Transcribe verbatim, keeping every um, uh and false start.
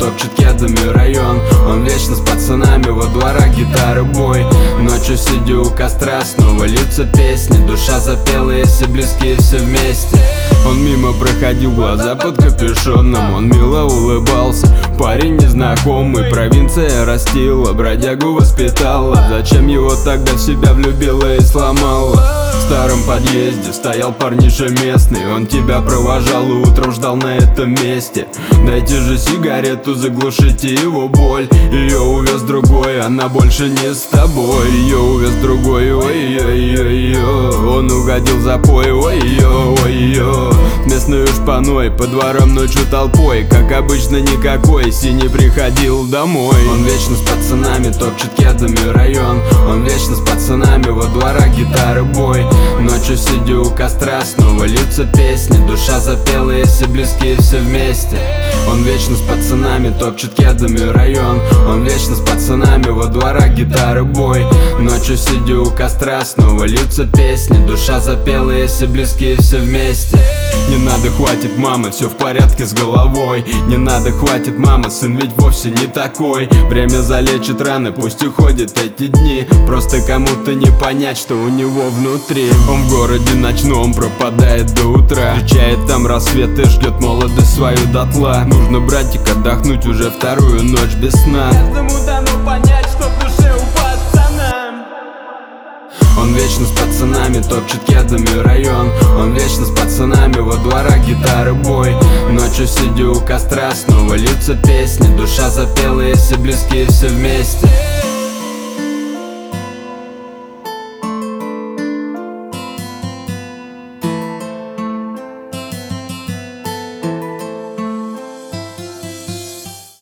топчет кедами район. Он вечно с пацанами во дворах, гитары бой. Ночью сидя у костра, снова льются песни. Душа запела, если близкие все вместе. Он мимо проходил, глаза под капюшоном. Он мило улыбался, парень незнакомый. Провинция растила, бродягу воспитала. Зачем его тогда в себя влюбила и сломала? В старом подъезде стоял парниша местный. Он тебя провожал и утром ждал на этом месте. Дайте же сигарету, заглушите его боль. Ее увез другой, она больше не с тобой. Ее увез другой, ой-ой-ой-ой. Он угодил в запой, ой-ой-ой-ой. Местную шпаной, по дворам ночью толпой. Как обычно никакой, синий приходил домой. Он вечно с пацанами, топчет кедами район. Он вечно с пацанами во дворах, гитары бой. Ночью сидя у костра, снова льются песни. Душа запела, если близкие все вместе. Он вечно с пацанами, топчет кедами район. Он вечно с пацанами во дворах, гитары бой. Ночью сидя у костра, снова льются песни. Душа запела, если близкие все вместе. Не надо, хватит, мама, все в порядке с головой. Не надо, хватит, мама, сын ведь вовсе не такой. Время залечит раны, пусть уходят эти дни. Просто кому-то не понять, что у него внутри. Он в городе ночном пропадает до утра. Встречает там рассвет и ждет молодость свою дотла. Нужно, братик, отдохнуть уже вторую ночь без сна. Каждому дано понять, что в душе у пацана. Он вечно с пацанами, топчет кедами район. Он вечно с пацанами во дворах, гитары бой. Ночью сидя у костра, снова льются песни. Душа запела, если близкие все вместе.